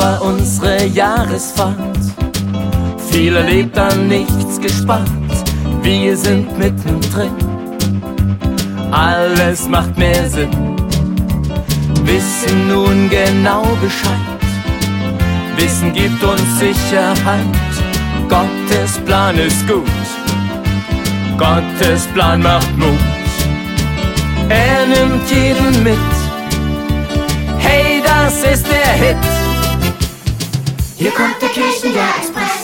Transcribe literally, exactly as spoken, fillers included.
war unsere Jahresfahrt. Viel erlebt, an nichts gespart. Wir sind mittendrin. Alles macht mehr Sinn. Wissen nun genau Bescheid. Wissen gibt uns Sicherheit. Gottes Plan ist gut. Gottes Plan macht Mut. Er nimmt jeden mit. Hey, das ist der Hit. Hier kommt der Kirchenjahr-Express.